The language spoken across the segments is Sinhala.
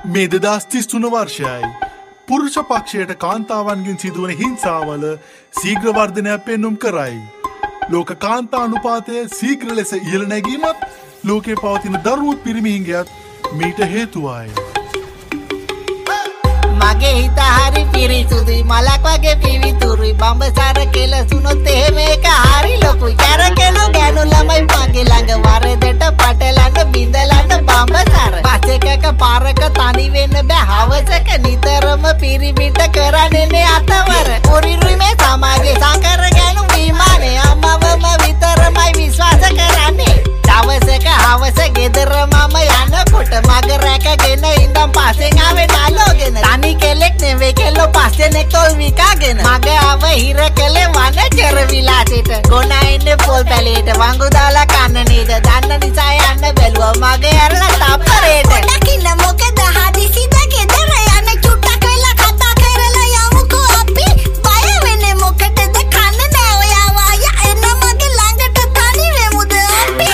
මේ 2033 වර්ෂයයි. පුරුෂ පක්ෂයට කාන්තාවන්ගෙන් සිදුවන හිංසාවල සීඝ්‍ර වර්ධනයක් පෙන්නුම් කරයි. ලෝක කාන්තා අනුපාතය සීඝ්‍ර ලෙස ඉහළ නැගීමත් ලෝකයේ පවතින දරුණු පිරිමිහින්ගයත් මීට හේතුවයි. මගේ හිත හරි පිරිසුදුයි මලක් වගේ පිවිතුරුයි බඹසාර කෙලසුනොත් එහෙම ඒක හරි ලොකුයි කැරකෙලු ගෑනු ළමයි මගේ ළඟ වරදට පටලන්න බින්දලන්න බඹසාර බස් එකක පාරක තනි වෙන්න බෑ හවසක නිතරම පිරිමිට කරන්නේ අතවර උරිරුයි මේ සමාජයේ සංකර ගෑනු විමානේ අම්මවම විතරමයි විශ්වාස කරන්නේ දවසක හවස ගෙදර මම යනකොට මග රැකගෙන ඉඳන් පස්සෙන් ආවේ නලෝගෙන තනි කෙලෙක් නෙවෙයි කෙල්ලෝ පස්සෙනෙක් තොල් විකාගෙන මග ආව හිර කළේ වනචර විලාසෙට ගොනා ඉන්නේ පොල් පැලේට වංගු දාලා කන්න නේද දන්න නිසා යන්න බැලුවා මගේ ඇරලා තප්පරේට දකින්න මොකද හදිසිද ගෙදර යන චුට්ටක් වෙලා කතා කරලා යමුකෝ අපි බය වෙන්නේ මොකටද කන්න නෑ ඔයා වාය එන්න මගේ ළඟට තනි වෙමුද අපි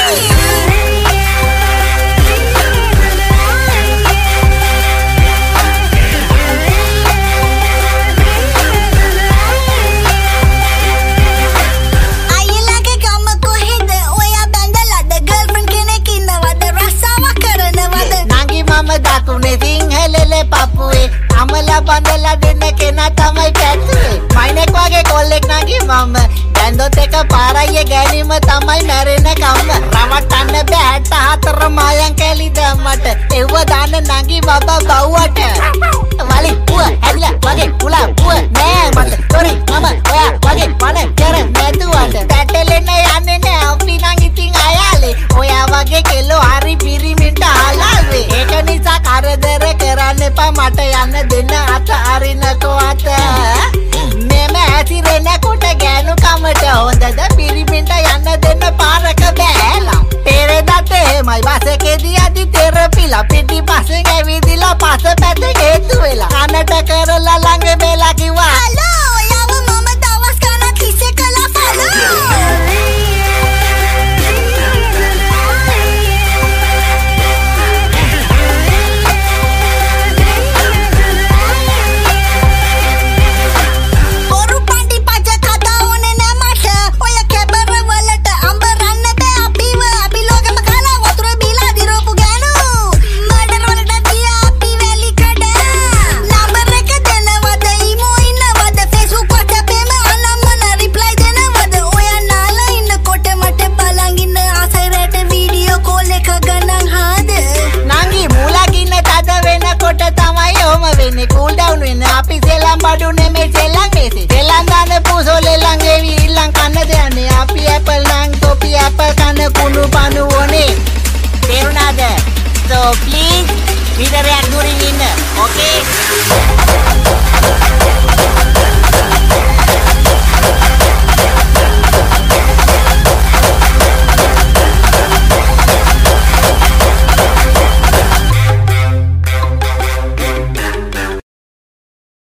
පපුවේ අමලා බඳලා දෙන්න කෙනා තමයි පැතුවේ මයිනෙක් වගේ කොල්ලෙක් නගී මම දැන්දොත් එක පාරයි ගැනීම තමයි මැරෙන කම්ම රවට්ටන්න බෑ 64 මායන් කැලි දැම්මට එව්ව දාන්න නගී බබා බව්වට වලි පුව ඇවිලා වගේ පුලා පුව නෑ මට සෝරි මම ඔයා වගේ මන කර නැතුවට පැටලෙන්න යන්නේ නෑ අපි නම් ඉතින් අයාලේ ඔයා වගේ කෙල්ලෝ හරි පිරිමින්ට හලාල් වේ ඒක නිසා කරදර කරන්න එපා මට යන්න දෙන්න අත අරිනකෝ අත මෙම ඇතිරෙනකොට ගෑනු කමට හොඳද පිරිමින්ට යන්න දෙන්න පාරක බෑලා පෙරේදත් එහෙමයි බස් එකේදී අදි තෙරපිලා පිටි පස්සෙන් ඇවිදිලා පස පැත්තේ හේතු වෙලා කනට කරලා ළඟ වෙලා කිව්වා හලෝ ඔයාව මම දවස් ගණන් කිස්සේ කළා ෆලෝ cool down වෙන අපි සෙලම් බඩු නෙමෙයි සෙලම් මේසේ සෙලම් දාන පුසෝලේ ළඟ එවි ඊළඟ කන්න දෙන්නේ අපි ඇපල් නම් තොපි ඇපල් කන කුණු පණු ඕනේ තේරුණාද so please විතරයක් දුරින් ඉන්න okay